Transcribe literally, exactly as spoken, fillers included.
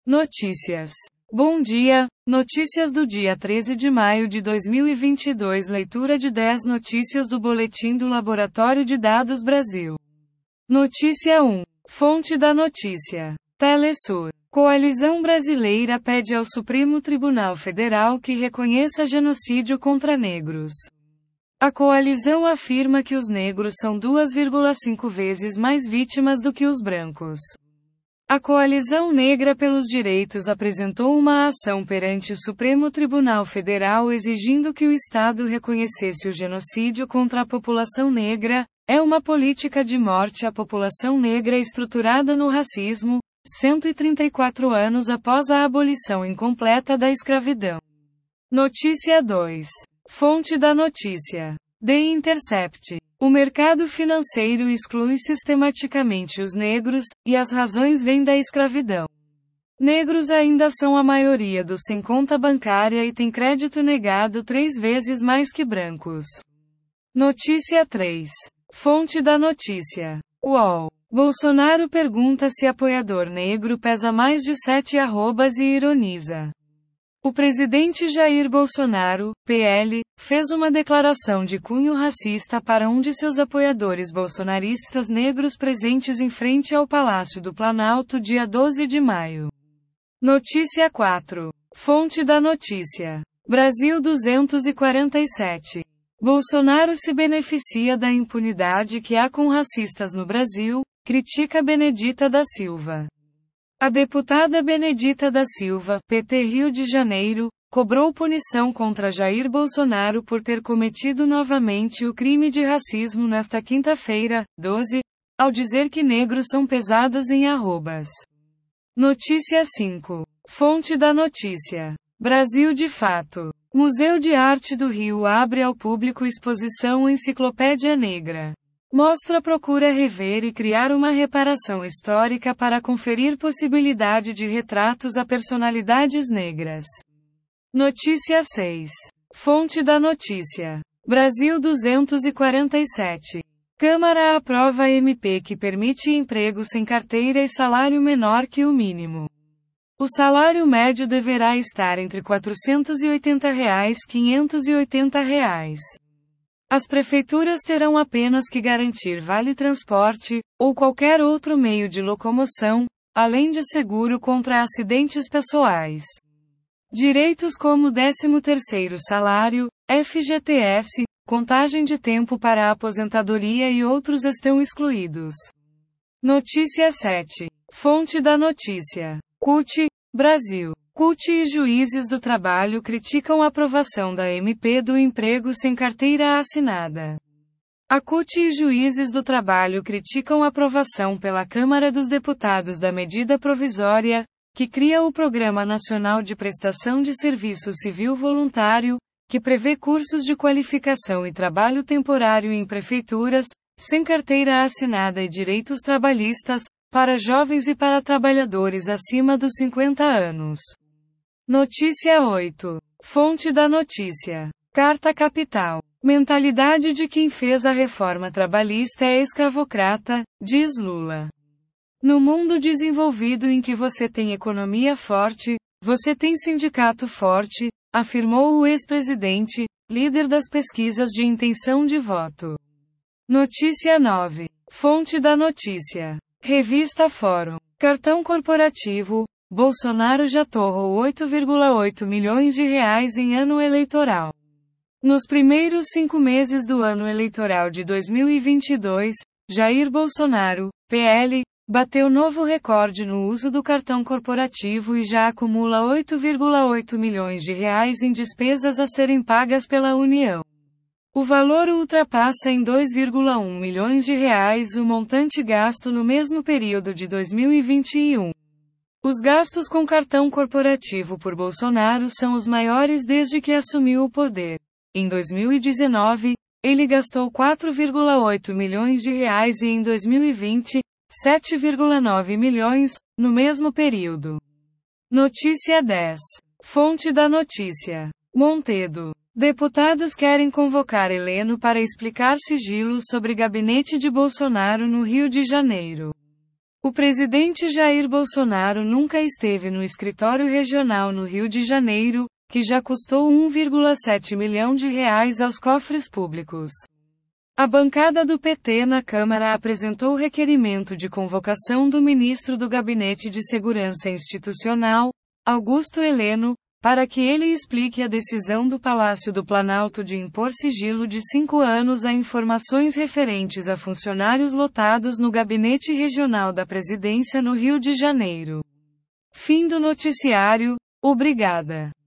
Notícias. Bom dia, notícias do dia treze de maio de dois mil e vinte e dois. Leitura de dez notícias do Boletim do Laboratório de Dados Brasil. Notícia um. Fonte da notícia. Telesur. Coalizão Brasileira pede ao Supremo Tribunal Federal que reconheça genocídio contra negros. A coalizão afirma que os negros são duas vírgula cinco vezes mais vítimas do que os brancos. A Coalizão Negra pelos Direitos apresentou uma ação perante o Supremo Tribunal Federal exigindo que o Estado reconhecesse o genocídio contra a população negra. É uma política de morte à população negra estruturada no racismo, cento e trinta e quatro anos após a abolição incompleta da escravidão. Notícia dois. Fonte da notícia. The Intercept. O mercado financeiro exclui sistematicamente os negros, e as razões vêm da escravidão. Negros ainda são a maioria dos sem conta bancária e têm crédito negado três vezes mais que brancos. Notícia três. Fonte da notícia. U O L. Bolsonaro pergunta se apoiador negro pesa mais de sete arrobas e ironiza. O presidente Jair Bolsonaro, P L, fez uma declaração de cunho racista para um de seus apoiadores bolsonaristas negros presentes em frente ao Palácio do Planalto dia doze de maio. Notícia quatro. Fonte da notícia. Brasil duzentos e quarenta e sete. Bolsonaro se beneficia da impunidade que há com racistas no Brasil, critica Benedita da Silva. A deputada Benedita da Silva, P T Rio de Janeiro, cobrou punição contra Jair Bolsonaro por ter cometido novamente o crime de racismo nesta quinta-feira, doze, ao dizer que negros são pesados em arrobas. Notícia cinco. Fonte da notícia. Brasil de fato. Museu de Arte do Rio abre ao público exposição Enciclopédia Negra. Mostra procura rever e criar uma reparação histórica para conferir possibilidade de retratos a personalidades negras. Notícia seis. Fonte da notícia. Brasil duzentos e quarenta e sete. Câmara aprova M P que permite emprego sem carteira e salário menor que o mínimo. O salário médio deverá estar entre quatrocentos e oitenta reais e quinhentos e oitenta reais. As prefeituras terão apenas que garantir vale-transporte, ou qualquer outro meio de locomoção, além de seguro contra acidentes pessoais. Direitos como décimo terceiro salário, F G T S, contagem de tempo para a aposentadoria e outros estão excluídos. Notícia sete. Fonte da notícia. C U T, Brasil. C U T e juízes do trabalho criticam a aprovação da M P do emprego sem carteira assinada. A C U T e juízes do trabalho criticam a aprovação pela Câmara dos Deputados da medida provisória, que cria o Programa Nacional de Prestação de Serviço Civil Voluntário, que prevê cursos de qualificação e trabalho temporário em prefeituras, sem carteira assinada e direitos trabalhistas, para jovens e para trabalhadores acima dos cinquenta anos. Notícia oito. Fonte da notícia. Carta Capital. Mentalidade de quem fez a reforma trabalhista é escravocrata, diz Lula. No mundo desenvolvido em que você tem economia forte, você tem sindicato forte, afirmou o ex-presidente, líder das pesquisas de intenção de voto. Notícia nove. Fonte da notícia. Revista Fórum. Cartão corporativo. Bolsonaro já torrou oito vírgula oito milhões de reais em ano eleitoral. Nos primeiros cinco meses do ano eleitoral de dois mil e vinte e dois, Jair Bolsonaro, P L, bateu novo recorde no uso do cartão corporativo e já acumula oito vírgula oito milhões de reais em despesas a serem pagas pela União. O valor ultrapassa em dois vírgula um milhões de reais o montante gasto no mesmo período de dois mil e vinte e um. Os gastos com cartão corporativo por Bolsonaro são os maiores desde que assumiu o poder. Em dois mil e dezenove, ele gastou quatro vírgula oito milhões de reais e em dois mil e vinte, sete vírgula nove milhões, no mesmo período. Notícia dez. Fonte da notícia. Montedo. Deputados querem convocar Heleno para explicar sigilos sobre gabinete de Bolsonaro no Rio de Janeiro. O presidente Jair Bolsonaro nunca esteve no escritório regional no Rio de Janeiro, que já custou um vírgula sete milhão de reais aos cofres públicos. A bancada do P T na Câmara apresentou o requerimento de convocação do ministro do Gabinete de Segurança Institucional, Augusto Heleno, para que ele explique a decisão do Palácio do Planalto de impor sigilo de cinco anos a informações referentes a funcionários lotados no Gabinete Regional da Presidência no Rio de Janeiro. Fim do noticiário. Obrigada.